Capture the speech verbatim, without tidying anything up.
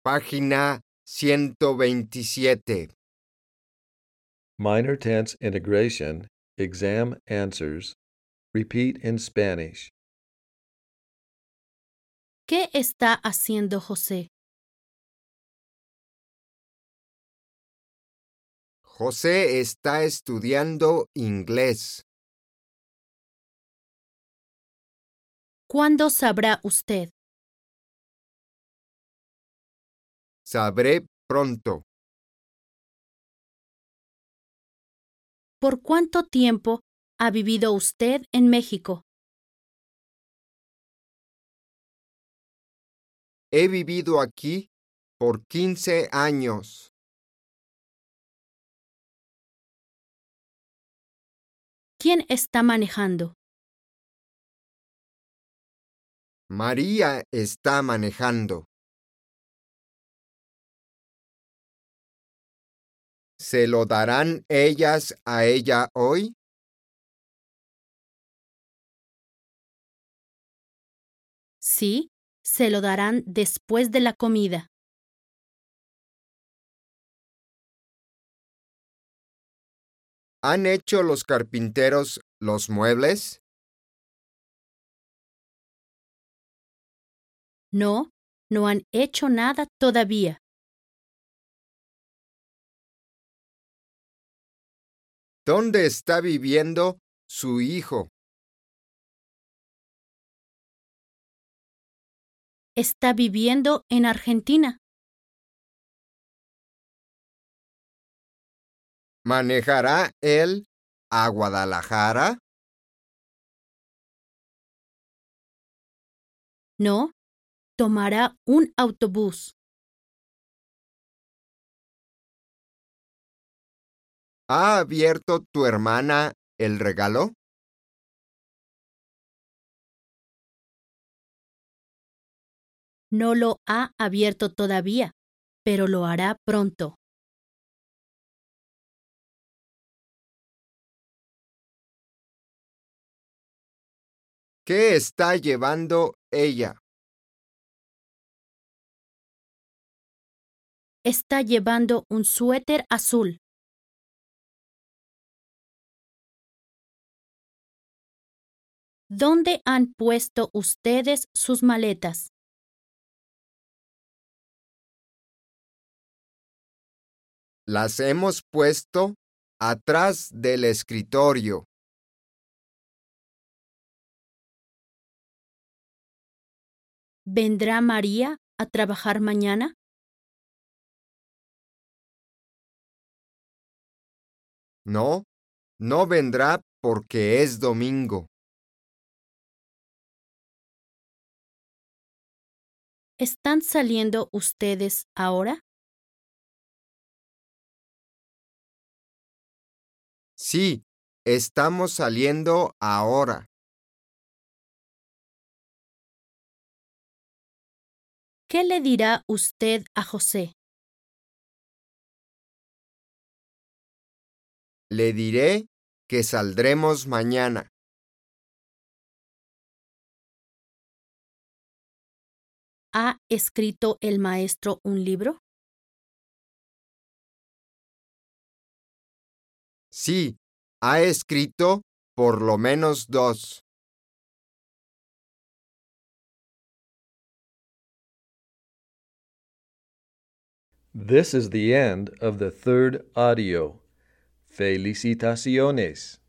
Página ciento veintisiete. Minor tense integration, exam answers. Repeat in Spanish. ¿Qué está haciendo José? José está estudiando inglés. ¿Cuándo sabrá usted? Sabré pronto. ¿Por cuánto tiempo ha vivido usted en México? He vivido aquí por quince años. ¿Quién está manejando? María está manejando. ¿Se lo darán ellas a ella hoy? Sí, se lo darán después de la comida. ¿Han hecho los carpinteros los muebles? No, no han hecho nada todavía. ¿Dónde está viviendo su hijo? Está viviendo en Argentina. ¿Manejará él a Guadalajara? No, tomará un autobús. ¿Ha abierto tu hermana el regalo? No lo ha abierto todavía, pero lo hará pronto. ¿Qué está llevando ella? Está llevando un suéter azul. ¿Dónde han puesto ustedes sus maletas? Las hemos puesto atrás del escritorio. ¿Vendrá María a trabajar mañana? No, no vendrá porque es domingo. ¿Están saliendo ustedes ahora? Sí, estamos saliendo ahora. ¿Qué le dirá usted a José? Le diré que saldremos mañana. ¿Ha escrito el maestro un libro? Sí, ha escrito por lo menos dos. This is the end of the third audio. Felicitaciones.